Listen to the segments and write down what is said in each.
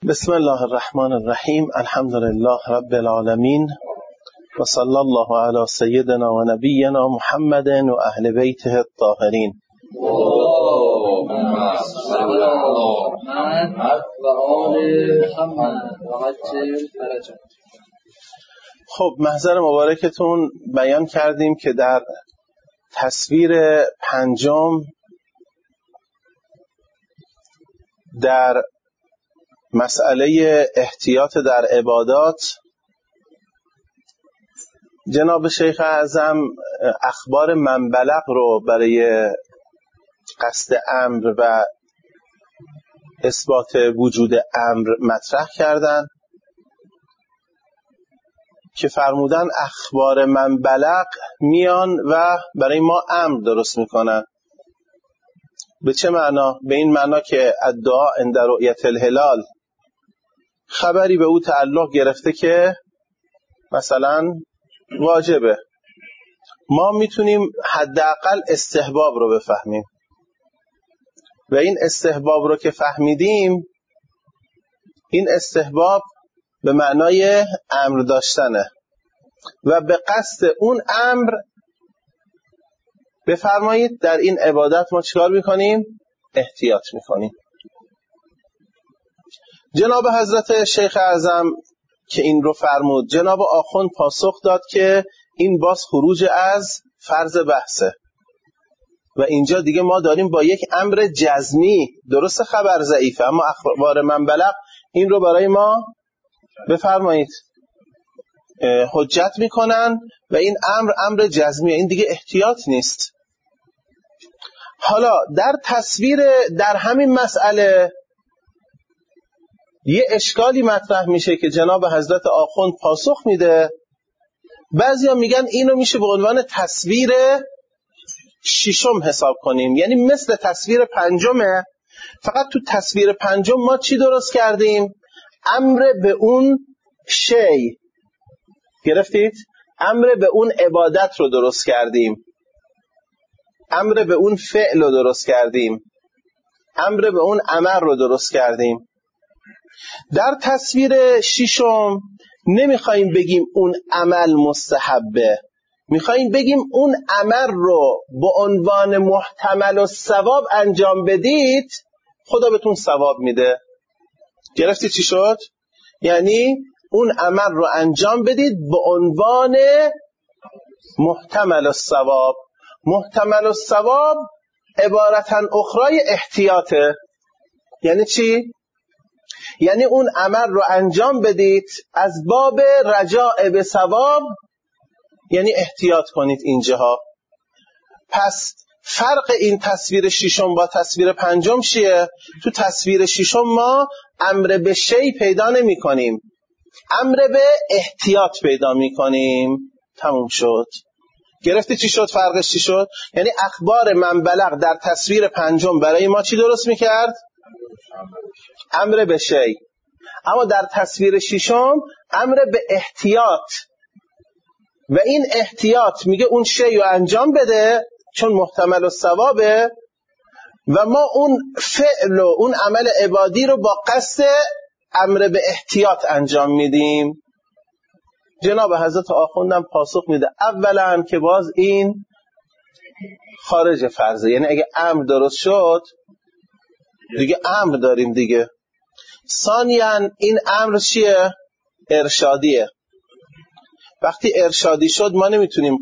بسم الله الرحمن الرحیم. الحمد لله رب العالمین و صلی الله علی سیدنا و نبینا محمد و اهل بیته الطاهرین. اللهم صل علی محمد و آل محمد و عجل فرجهم. خب محضر مبارکتون بیان کردیم که در تصویر پنجم در مسئله احتیاط در عبادات جناب شیخ اعظم اخبار من بلغ رو برای قصد امر و اثبات وجود امر مطرح کردند که فرمودن اخبار من بلغ میان و برای ما امر درست میکنن. به چه معنا؟ به این معنا که الدعاء عند رؤیت الهلال خبری به او تعلق گرفته که مثلا واجبه، ما میتونیم حداقل استحباب رو بفهمیم و این استحباب رو که فهمیدیم، این استحباب به معنای امر داشتنه و به قصد اون امر بفرمایید در این عبادت ما چیکار میکنیم؟ احتیاط میکنیم. جناب حضرت شیخ اعظم که این رو فرمود، جناب آخوند پاسخ داد که این باز خروج از فرض بحثه و اینجا دیگه ما داریم با یک امر جزمی، درست خبر ضعیفه اما اخبار من بلغ این رو برای ما بفرمایید حجت میکنن و این امر جزمیه، این دیگه احتیاط نیست. حالا در تصویر در همین مسئله یه اشکالی مطرح میشه که جناب حضرت آخوند پاسخ میده. بعضیا میگن اینو میشه به عنوان تصویر ششم حساب کنیم، یعنی مثل تصویر پنجمه، فقط تو تصویر پنجم ما چی درست کردیم؟ امر به اون شی، گرفتید؟ امر به اون عبادت رو درست کردیم، امر به اون فعل رو درست کردیم، امر به اون امر رو درست کردیم. در تصویر ششم نمیخوایم بگیم اون عمل مستحبه، میخوایم بگیم اون عمل رو به عنوان محتمل و ثواب انجام بدید، خدا بهتون ثواب میده. گرفتی چی شد؟ یعنی اون عمل رو انجام بدید به عنوان محتمل الثواب. محتمل الثواب عبارتاً اخرای احتیاطه. یعنی چی؟ یعنی اون عمل رو انجام بدید از باب رجاء به ثواب، یعنی احتیاط کنید اینجاها. پس فرق این تصویر ششم با تصویر پنجم چیه؟ تو تصویر ششم ما امر به شی پیدا نمی کنیم، امر به احتیاط پیدا می کنیم. تموم شد. گرفتی چی شد؟ فرقش چی شد؟ یعنی اخبار من بلغ در تصویر پنجم برای ما چی درست می کرد؟ امر به شی. اما در تصویر ششم امر به احتیاط، و این احتیاط میگه اون شی رو انجام بده چون محتمل الثوابه و ما اون فعل و اون عمل عبادی رو با قصد امر به احتیاط انجام میدیم. جناب حضرت آخوندم پاسخ میده اولا که باز این خارج فرضه، یعنی اگه امر درست شد دیگه امر داریم دیگه. ثانیاً این امر چیه؟ ارشادیه. وقتی ارشادی شد ما نمیتونیم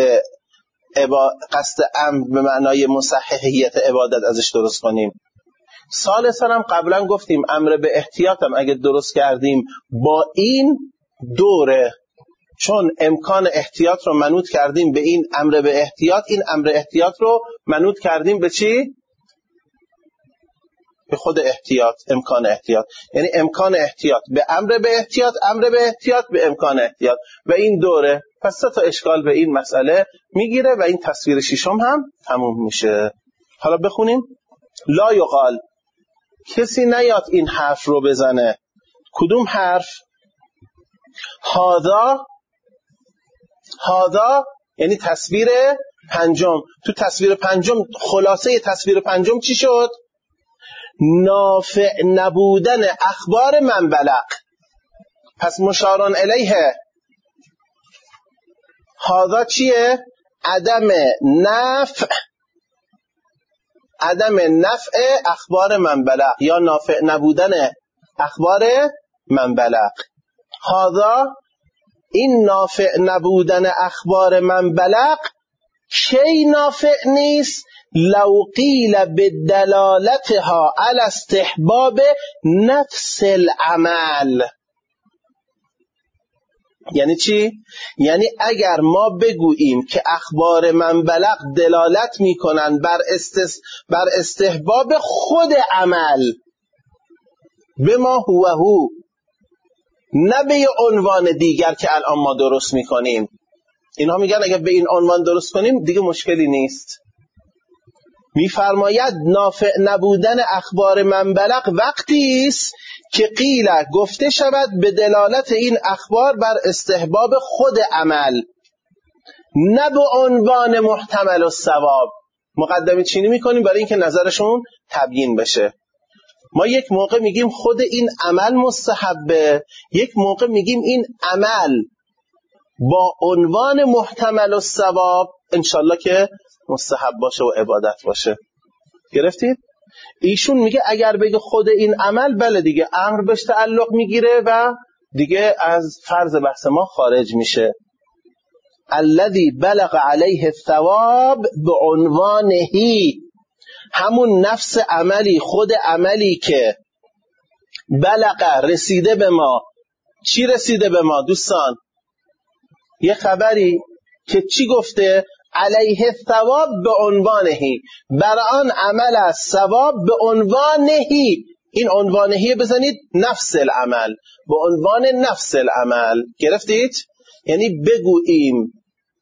قصد امر به معنای مصححیت عبادت ازش درست کنیم. ثالثاً هم قبلا گفتیم امر به احتیاط هم اگه درست کردیم با این دوره، چون امکان احتیاط رو منوط کردیم به این امر به احتیاط، این امر احتیاط رو منوط کردیم به چی؟ به خود احتیاط، امکان احتیاط. یعنی امکان احتیاط به امر به احتیاط، امر به احتیاط به امکان احتیاط و این دوره. پس سه تا اشکال به این مسئله میگیره و این تصویر ششم هم تموم میشه. حالا بخونیم. لا یقال، کسی نیاد این حرف رو بزنه. کدوم حرف؟ هذا یعنی تصویر پنجم. تو تصویر پنجم خلاصه تصویر پنجم چی شد؟ نافع نبودن اخبار من بلغ. پس مشارون الیه هذا چیه؟ عدم نفع اخبار من بلغ یا نافع نبودن اخبار من بلغ. هذا این نافع نبودن اخبار من بلغ کی نافع نیست؟ لو قیل بدلالتها علی استحباب نفس العمل. یعنی چی؟ یعنی اگر ما بگوییم که اخبار من بلغ دلالت میکنن بر استحباب خود عمل به ما هو نه به عنوان دیگر که الان ما درست میکنیم. اینها میگن اگر به این عنوان درست کنیم دیگه مشکلی نیست. میفرماید نافع نبودن اخبار من بلغ وقتی است که قیل گفته شود به دلالت این اخبار بر استحباب خود عمل نه به عنوان محتمل الثواب. مقدمه چینی میکنیم برای اینکه نظرشون تبیین بشه. ما یک موقع میگیم خود این عمل مستحبه، یک موقع میگیم این عمل با عنوان محتمل الثواب انشالله که مستحب باشه و عبادت باشه. گرفتید؟ ایشون میگه اگر بگه خود این عمل بله دیگه امر بهش تعلق میگیره و دیگه از فرض بحث ما خارج میشه. الذی بلغ علیه الثواب به عنوانهی، همون نفس عملی خود عملی که بلغ رسیده به ما. چی رسیده به ما دوستان؟ یه خبری که چی گفته؟ علیه الثواب به عنوانهی، برای آن عمل از ثواب به عنوانهی. این عنوانهی بزنید نفس العمل، به عنوان نفس العمل. گرفتید؟ یعنی بگوییم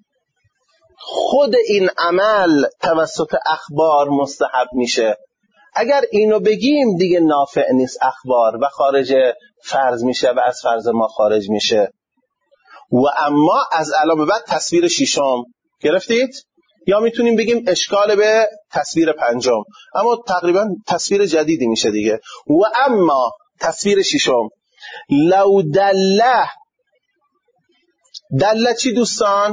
خود این عمل توسط اخبار مستحب میشه. اگر اینو بگیم دیگه نافع نیست اخبار و خارج فرض میشه و از فرض ما خارج میشه. و اما از الان به بعد تصویر ششم. گرفتید؟ یا میتونیم بگیم اشکال به تصویر پنجم، اما تقریبا تصویر جدیدی میشه دیگه. و اما تصویر ششم لو دله چی دوستان؟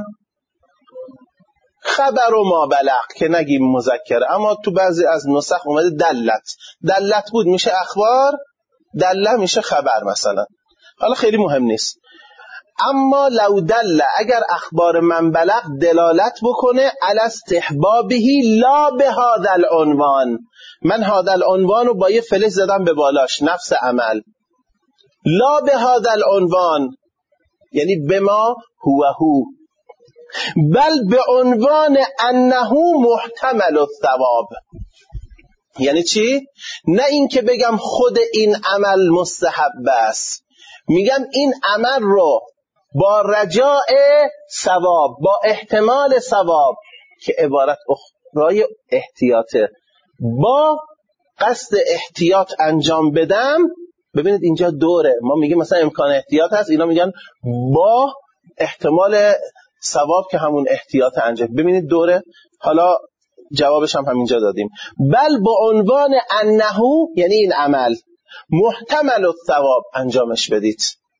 خبر و ما بلغ که نگیم مذکره، اما تو بعضی از نسخ اومده دلت بود میشه اخبار، دله میشه خبر مثلا. حالا خیلی مهم نیست. اما لو دل اگر اخبار من بلغ دلالت بکنه علی استحبابهی لا به هذا العنوان، من هذا العنوان رو با یه فلش زدم به بالاش نفس عمل، لا به هذا العنوان یعنی بما هو بل به عنوان انه محتمل الثواب. یعنی چی؟ نه این که بگم خود این عمل مستحب است، میگم این عمل رو با رجاء ثواب، با احتمال ثواب که عبارت اخرای احتیاطه، با قصد احتیاط انجام بدم. ببینید اینجا دوره، ما میگیم مثلا امکان احتیاط هست، اینا میگن با احتمال ثواب که همون احتیاط انجام. ببینید دوره. حالا جوابش هم همینجا دادیم. بل با عنوان انه یعنی این عمل محتمل الثواب انجامش بدید.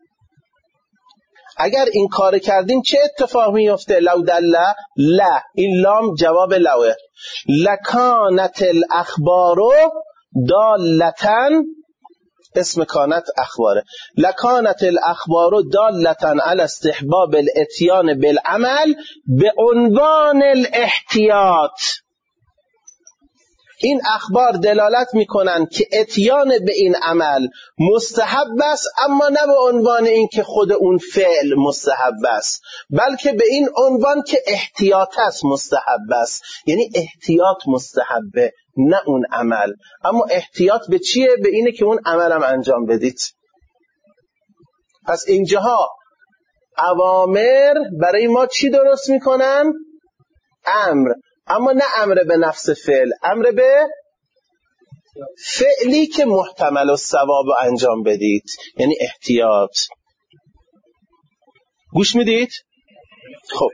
اگر این کار کردیم چه اتفاق میفته؟ لو دل لا، این لام جواب لوه. لکانت الاخبار دالتن، اسم کانت اخباره، لکانت الاخبار دالتن علی استحباب الاتیان بالعمل به عنوان الاحتیاط. این اخبار دلالت میکنن که اتیان به این عمل مستحب است، اما نه به عنوان این که خود اون فعل مستحب است، بلکه به این عنوان که احتیاط است مستحب است. یعنی احتیاط مستحبه نه اون عمل، اما احتیاط به چیه؟ به اینه که اون عمل هم انجام بدید. پس اینجاها اوامر برای ما چی درست میکنن؟ امر، اما نه امر به نفس فعل، امر به فعلی که محتمل الثواب انجام بدید، یعنی احتیاط. گوش میدید؟ خب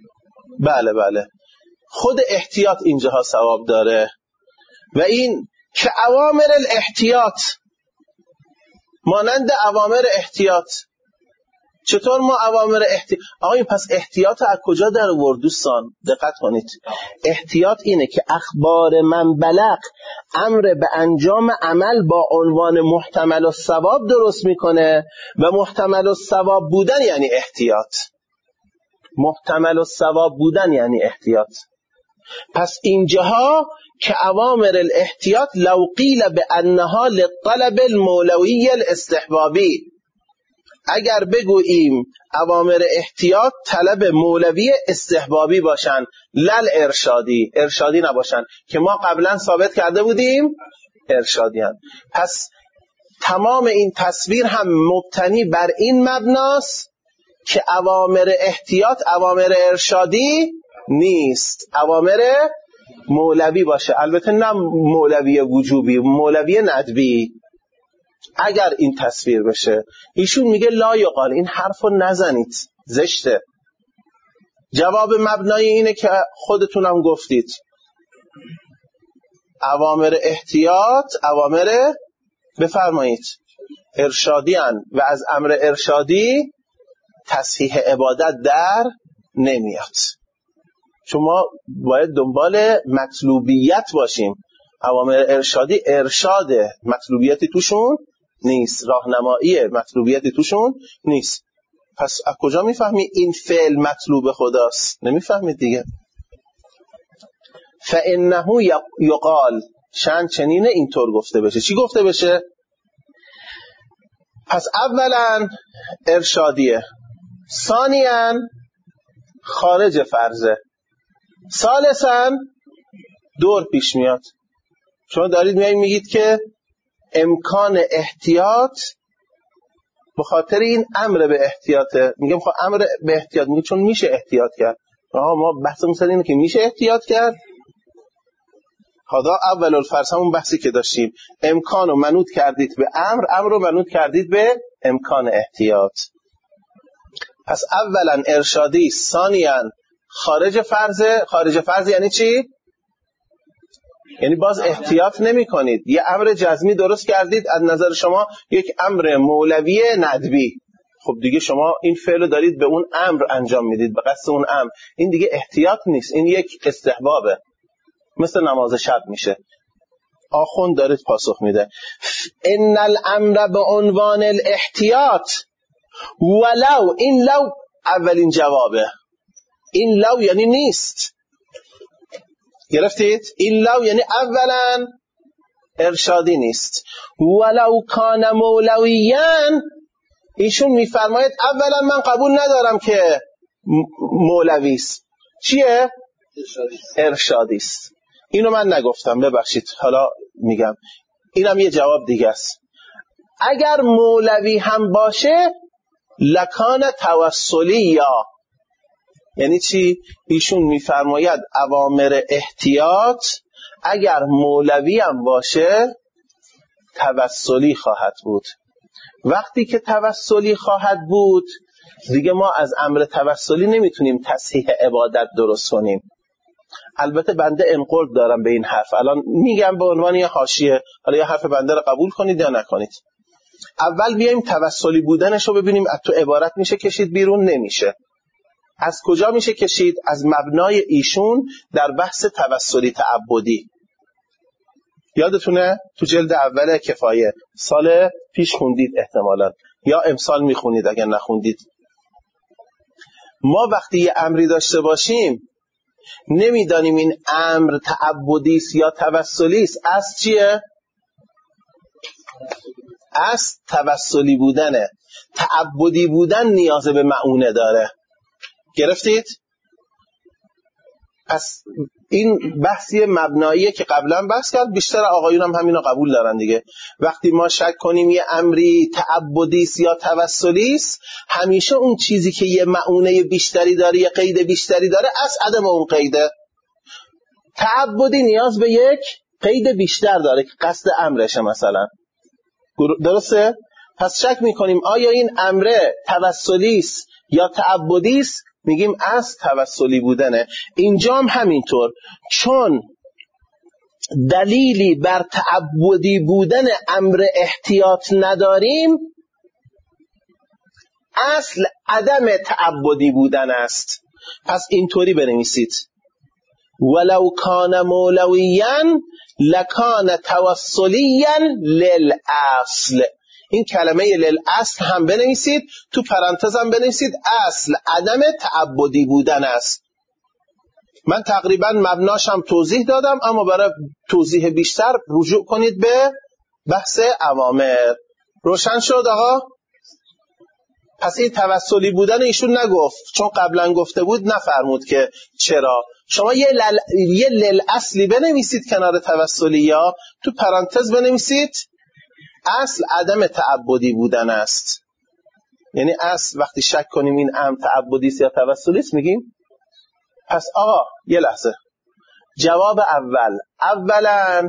بله خود احتیاط اینجاها ثواب داره و این که اوامر الاحتیاط، مانند اوامر احتیاط. چطور ما اوامر احتیاط؟ آقای پس احتیاط از کجا در آورد دوستان؟ دقت کنید. احتیاط اینه که اخبار من بلغ امر به انجام عمل با عنوان محتمل الثواب درست میکنه و محتمل الثواب بودن یعنی احتیاط. محتمل الثواب بودن یعنی احتیاط. پس اینجاها که اوامر الاحتیاط لو قیل بانها للطلب المولوی الاستحبابی، اگر بگوییم اوامر احتیاط طلب مولوی استحبابی باشن، لل ارشادی، ارشادی نباشن، که ما قبلا ثابت کرده بودیم ارشادی هم. پس تمام این تصویر هم مبتنی بر این مبناست که اوامر احتیاط اوامر ارشادی نیست، اوامر مولوی باشه. البته نه مولوی وجوبی، مولوی ندبی. اگر این تصویر بشه، ایشون میگه لا یقال، این حرفو نزنید، زشته. جواب مبنای اینه که خودتونم گفتید، اوامر احتیاط اوامر بفرمایید ارشادی هن و از امر ارشادی تصحیح عبادت در نمیاد. چون ما باید دنبال مطلوبیت باشیم. اوامر ارشادی ارشاده، مطلوبیتی توشون نیست، راهنمایی مطلوبیتی توشون نیست. پس از کجا میفهمی این فعل مطلوب خداست؟ نمیفهمید دیگه. فانه یقال، شأن چنینه اینطور گفته بشه. چی گفته بشه؟ پس اولا ارشادیه، ثانیاً خارج فرضه، ثالثاً دور پیش میاد. شما دارید میگید که امکان احتیاط به خاطر این امر به احتیاطه. میگم خب امر به احتیاط، میگه چون میشه احتیاط کرد. ما بحثمون سر اینه که میشه احتیاط کرد. خدا اول الفرض، همون بحثی که داشتیم، امکان رو منوط کردید به امر، امر رو منوط کردید به امکان احتیاط. پس اولا ارشادی، ثانیاً خارج فرضه. خارج فرض یعنی چی؟ یعنی باز احتیاط نمی کنید، یه امر جزمی درست کردید، از نظر شما یک امر مولوی ندبی. خب دیگه شما این فعل رو دارید به اون امر انجام میدید، به قصد اون امر. این دیگه احتیاط نیست، این یک استحبابه، مثل نماز شب میشه. آخوند دارید پاسخ میده ان الامر به عنوان الاحتیاط ولو، این لو اولین جوابه. این لو یعنی نیست، گرفتید؟ این لو یعنی اولا ارشادی نیست. ولو کان مولویان، ایشون میفرماید اولا من قبول ندارم که مولوی است. چیه؟ ارشادی است. اینو من نگفتم، ببخشید، حالا میگم. اینم یه جواب دیگه است. اگر مولوی هم باشه لکان توسلی، یا یعنی چی؟ ایشون میفرماید اوامر احتیاط اگر مولوی هم باشه توسلی خواهد بود. وقتی که توسلی خواهد بود دیگه ما از امر توسلی نمیتونیم تصحیح عبادت درست کنیم. البته بنده انقلب دارم به این حرف، الان میگم به عنوان یه حاشیه، حالا یه حرف بنده رو قبول کنید یا نکنید. اول بیایم توسلی بودنش رو ببینیم. از تو عبارت میشه کشید بیرون؟ نمیشه. از کجا میشه کشید؟ از مبنای ایشون در بحث توسلی تعبدی. یادتونه تو جلد اول کفایه سال پیش خوندید احتمالاً، یا امسال میخونید اگر نخوندید. ما وقتی یه امری داشته باشیم نمیدانیم این امر تعبدی است یا توسلی است. از چیه؟ از توسلی بودنه. تعبدی بودن نیاز به معونه داره. گرفتید؟ پس این بحثی مبناییه که قبلا بحث کرد، بیشتر آقایون هم همینو قبول دارن دیگه. وقتی ما شک کنیم یه امری تعبدی است یا توسلی است، همیشه اون چیزی که یه معونه بیشتری داره، یه قید بیشتری داره، از عدم اون قیده. تعبدی نیاز به یک قید بیشتر داره که قصد امرشه مثلا. درسته؟ پس شک میکنیم آیا این امره توسلی است یا تعبدی است، میگیم از توسلی بودنه. اینجا هم همینطور، چون دلیلی بر تعبدی بودن امر احتیاط نداریم، اصل عدم تعبدی بودن است. پس اینطوری بنویسید: ولو کان مولویاً لکان توسلیاً للاصل. این کلمه للاصل هم بنویسید، تو پرانتز هم بنویسید اصل عدم تعبدی بودن است. من تقریبا مبناشم توضیح دادم، اما برای توضیح بیشتر رجوع کنید به بحث اوامر. روشن شد آقا؟ پس این توسلی بودن ایشون نگفت، چون قبلا گفته بود نفرمود که چرا. شما یه للاصلی بنویسید کنار توسلی، یا تو پرانتز بنویسید اصل عدم تعبدی بودن است. یعنی اصل وقتی شک کنیم این امر تعبدی است یا توسلی است میگیم. پس آقا یه لحظه، جواب اولا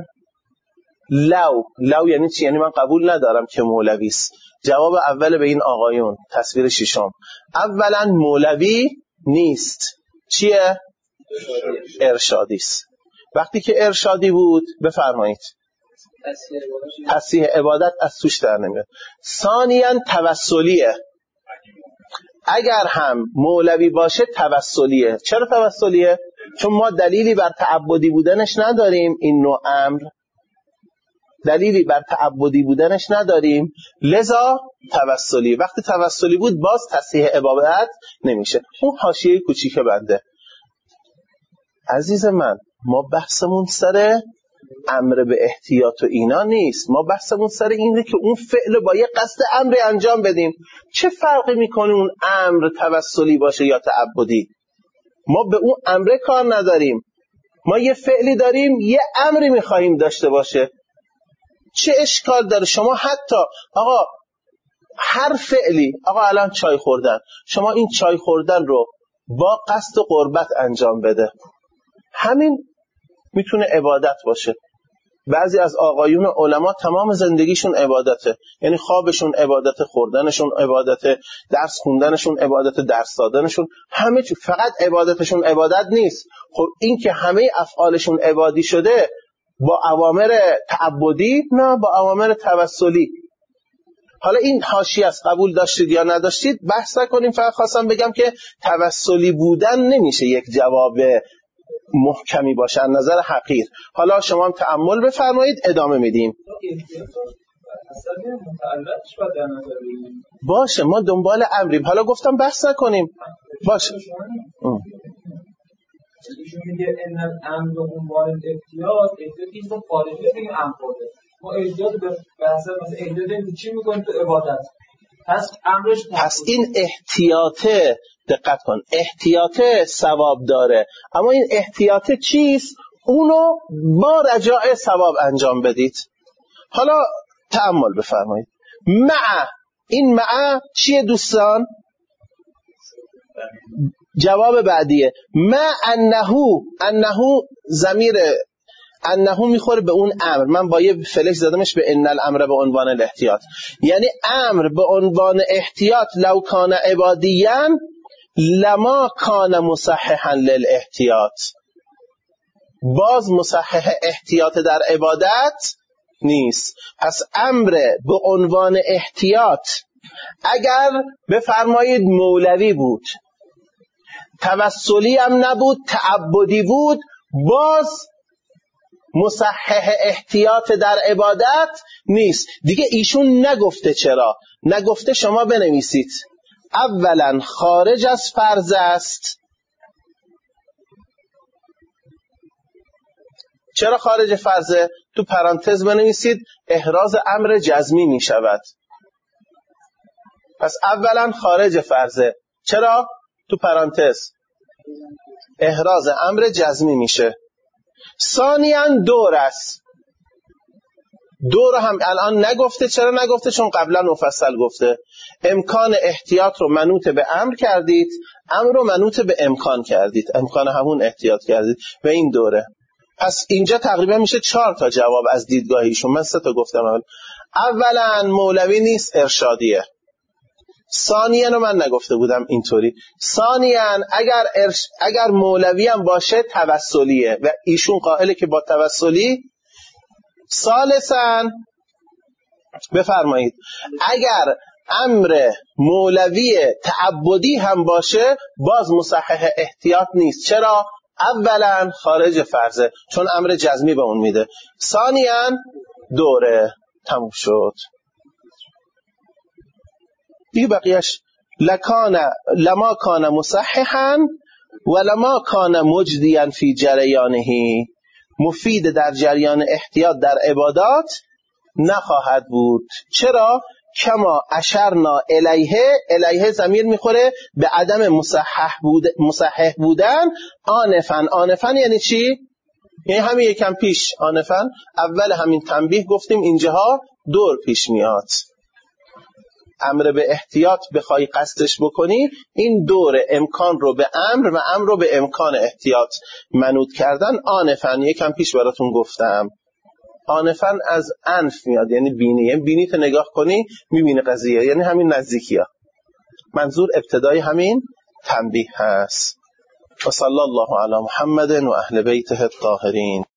لو یعنی چی؟ یعنی من قبول ندارم که مولوی است. جواب اول به این آقایون، تصویر ششم، اولا مولوی نیست. چیه؟ ارشادی است. وقتی که ارشادی بود بفرمایید تصحیح عبادت از توش در نمیاد. ثانیاً توسلیه. اگر هم مولوی باشه توسلیه. چرا توسلیه؟ چون ما دلیلی بر تعبدی بودنش نداریم. این نوع امر دلیلی بر تعبدی بودنش نداریم، لذا توسلی. وقتی توسلی بود باز تصحیح عبادت نمیشه. اون حاشیه کوچیک بنده. عزیز من، ما بحثمون سر امر به احتیاط و اینا نیست. ما بحثمون سر اینه که اون فعل با یه قصد امر انجام بدیم. چه فرقی میکنه اون امر توسلی باشه یا تعبدی؟ ما به اون امر کار نداریم. ما یه فعلی داریم، یه امری میخواییم داشته باشه. چه اشکال داره؟ شما حتی آقا هر فعلی، آقا الان چای خوردن، شما این چای خوردن رو با قصد قربت انجام بده، همین میتونه عبادت باشه. بعضی از آقایون علما تمام زندگیشون عبادته، یعنی خوابشون عبادت، خوردنشون عبادت، درس خوندنشون عبادت، درس دادنشون، همه چی. فقط عبادتشون عبادت نیست. خب این که همه افعالشون عبادی شده با اوامر تعبدی؟ نه، با اوامر توسلی. حالا این حاشیه است، قبول داشتید یا نداشتید بحث نکنیم. فقط خواستم بگم که توسلی بودن نمیشه یک جواب محکمی باشه از نظر حقیر. حالا شما هم تأمل بفرمایید، ادامه میدیم. باشه، ما دنبال امریم. حالا گفتم بحث نکنیم. باشه. ایشون میگه ان الامر به عنوان احتیاط این رو خارجی این امر بوده. ما احتیاط به بحث مثلا احتیاط چی میکنیم تو عبادت؟ پس این احتیاطه، دقت کن، احتیاطه ثواب داره، اما این احتیاطه چیست؟ اونو با رجاء ثواب انجام بدید. حالا تأمل بفرمایید. این مع چیه دوستان؟ جواب بعدیه. ما انهو ضمیر انهو میخوره به اون امر. من با یه فلش زدمش به ان الامر به عنوان الاحتیاط، یعنی امر به عنوان احتیاط. لو کان عبادیاً لما کان مصححا للاحتیاط. باز مصحح احتیاط در عبادت نیست. پس امر به عنوان احتیاط اگر بفرمایید مولوی بود، توسلی هم نبود، تعبدی بود، باز مصحح احتیاط در عبادت نیست. دیگه ایشون نگفته. چرا نگفته؟ شما بنویسید. اولا خارج از فرض است. چرا خارج فرضه؟ تو پرانتز بنویسید احراز امر جزمی می شود. پس اولا خارج فرضه. چرا؟ تو پرانتز احراز امر جزمی میشه. ثانیاً دور است. دور هم الان نگفته. چرا نگفته؟ چون قبلا مفصل گفته. امکان احتیاط رو منوط به امر کردید، امر رو منوط به امکان کردید، امکان همون احتیاط کردید و این دوره. پس اینجا تقریبا میشه 4 تا جواب از دیدگاه ایشون. من 3 تا گفتم. اولا مولوی نیست، ارشادیه. ثانیاً رو من نگفته بودم اینطوری. ثانیاً اگر مولوی هم باشه توسلیه و ایشون قائله که با توسلی. ثالثاً بفرمایید اگر امر مولوی تعبدی هم باشه باز مصحح احتیاط نیست. چرا؟ اولا خارج فرضه، چون امر جزمی به اون میده. ثانیاً دوره تموم شد دیگه، بقیهش لما کان مصححا ولما کان مجدیا فی جریانه، مفید در جریان احتیاط در عبادات نخواهد بود. چرا؟ کما اشرنا الیه ضمیر میخوره به عدم مصحح بودن. آنفن یعنی چی؟ یعنی همین یکم پیش آنفن اول همین تنبیه گفتیم اینجاها دور پیش میاد. امر به احتیاط بخوای قصدش بکنی، این دور امکان رو به امر و امر رو به امکان احتیاط منوط کردن. آنفن یکم پیش براتون گفتم. آنفن از انف میاد یعنی بینی، یعنی بینی تو نگاه کنی میبینی قضیه، یعنی همین نزدیکی ها. منظور ابتدای همین تنبیه هست. و صلی الله علی محمد و اهل بیته الطاهرین.